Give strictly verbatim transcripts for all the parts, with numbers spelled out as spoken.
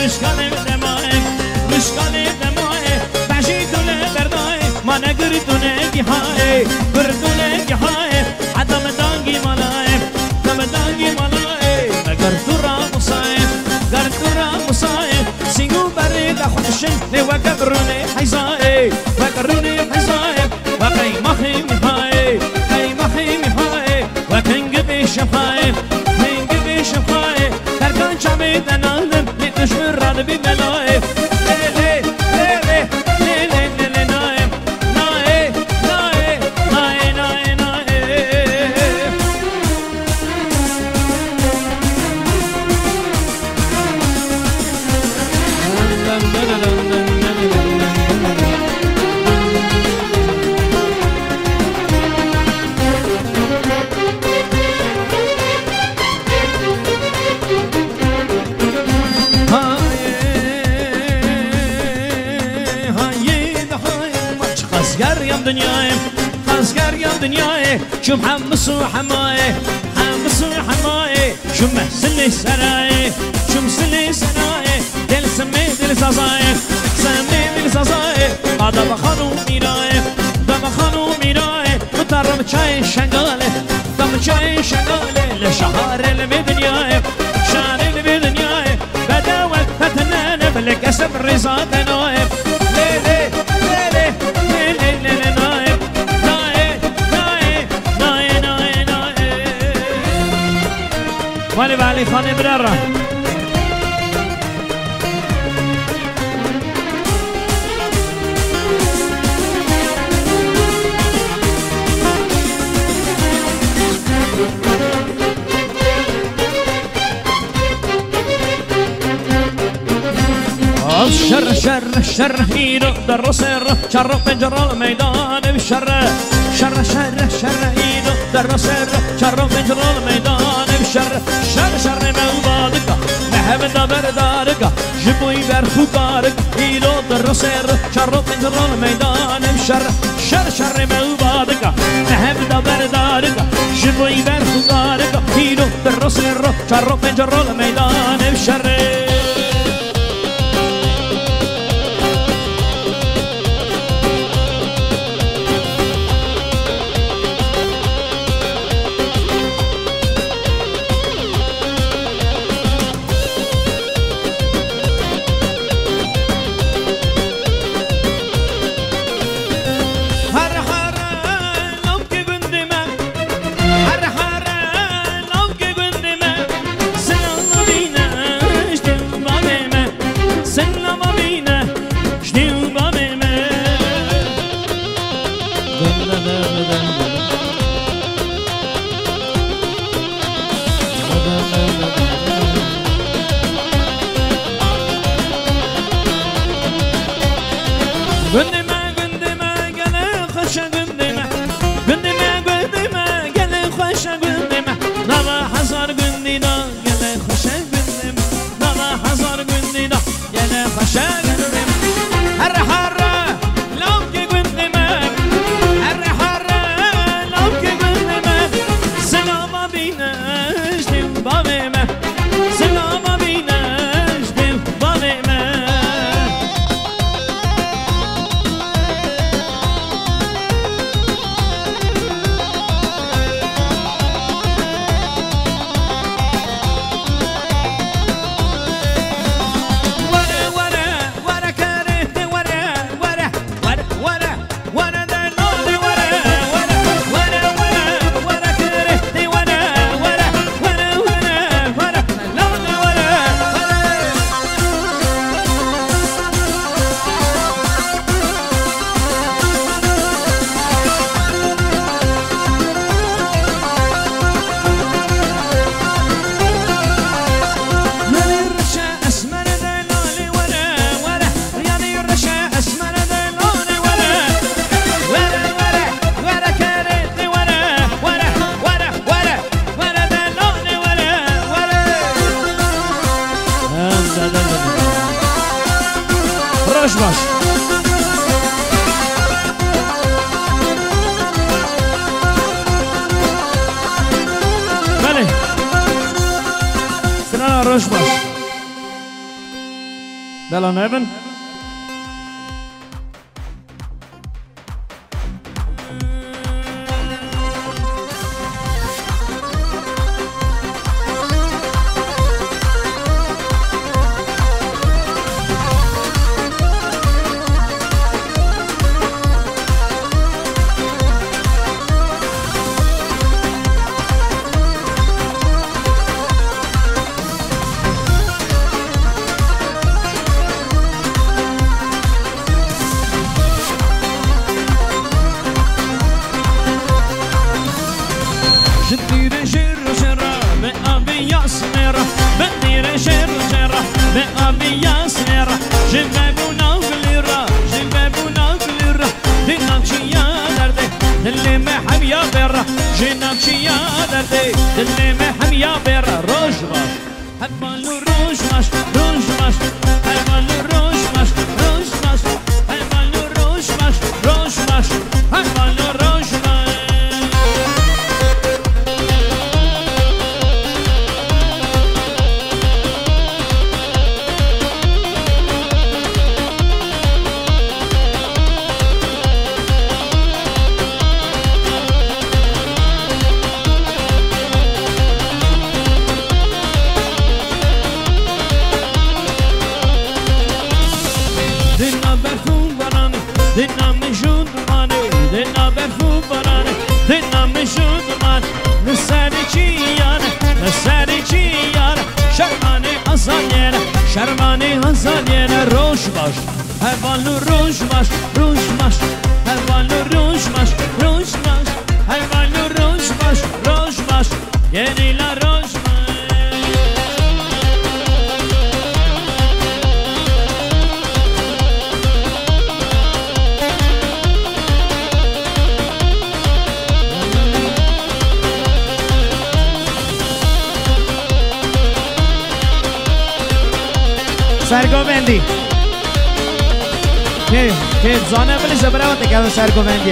مشکل دمای مشکل دمای بجی دونه بردای ما نگری دونه گیهای بردونه گیهای عدم دانگی مالای دم دانگی مالای مگر تو را مصايب گر تو را مصايب سینگو برید خودشن نه وگرونه حیزای وگرونه حیزای وقی مخی میهای قی مخی میهای وکنگ بیشفای کنگ بیشفای ترکان چمی دنالم نتشمر راد بی بلای لیلی لیلی لیلی لیلی نایم نای نای نای نای نای خزگریم دنیایم خزگریم دنیای شو محمس و حمای حمس و حمای شو محسن سرای شو محسن سرای دل سمی دل سازای سمی دل سازای آدم خانو میرای دم خانو میرای مطرب چای شنگاله دم چای شنگاله لشهر لبی دنیای شهر لبی دنیای بداوت فتنانه بلک اسم رضا دنوای لیلی لیلی ولی ولی خانه برره شر شر شر هيرو در سر شر پنجره المیدان بشر شر شر شر هيرو در سر شر پنجره المیدان بشر شر شر موادك محب دبردارك جبوي برخوكارك هيرو در سر شر پنجره المیدان بشر شر شر موادك محب دبردارك جبوي برخوكارك هيرو در سر شر پنجره المیدان بشر باش باش بله سنان روش باش دلان ابن سرگوبندی که که زانه بلی زبره و تکاو سرگوبندی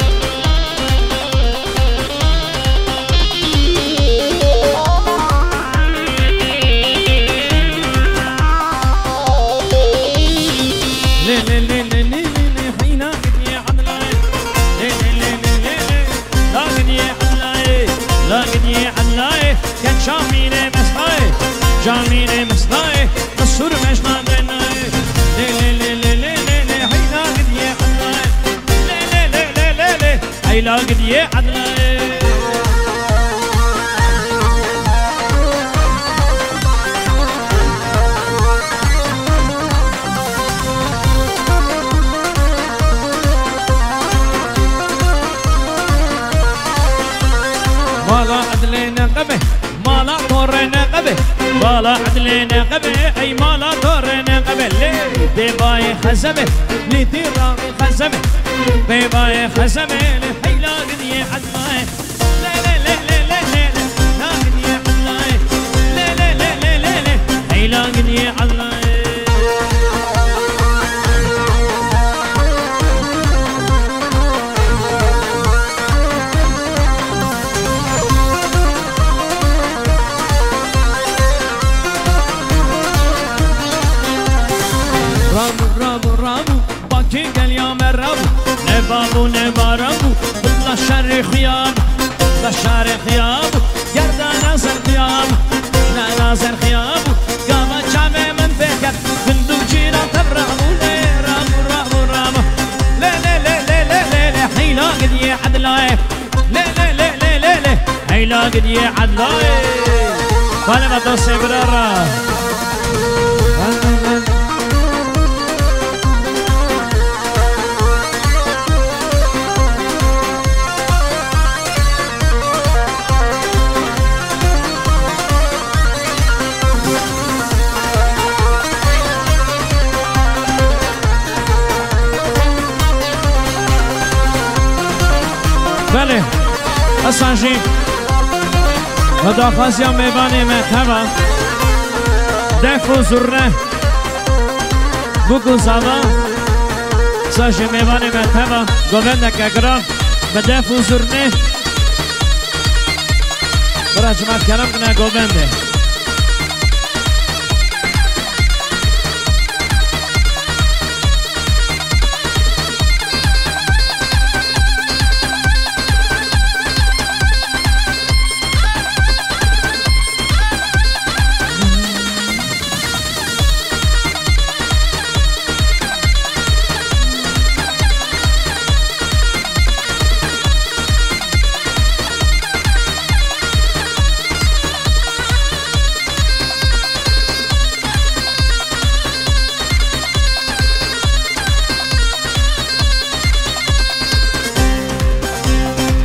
جامینه مسلای قصور مشنا بنای لی لی لی لی لی لی لی حیلا قدیه عدلای لی لی لی لی لی لی حیلا قدیه عدلای مالا عدلين قبه مالا طورين قبه مالا عدلين قبه اي مالا طورين قبه لي ديباي خزمه لي تيراغي خزمه ديباي خزمه لي حيلا قديه عدلاي لي لي لي لي لي لي لا قديه عدلاي لي لي لي لي لي لي حيلا قديه عدلاي بابو نباربو بلا شر خيام بلا شر خيام گردن نظر خيام لا نظر خيام قام جامع من فكر بندو جينا تبرامو لي رامو رامو رامو لا لا لا لا لا لا لا حيلا قدي عدلاي لا لا لا لا لا لا حيلا قدي عدلاي وانا ما توصي برارا بله اسانجی خدا خواستیم میبانی متبا دف و زرنه بگو زبا سانجی میبانی متبا گوونده کگران به دف و زرنه برا جمعت کرم کنه گوونده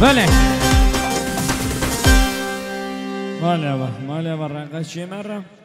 بله ماله و ماله و رنگش چیه مرم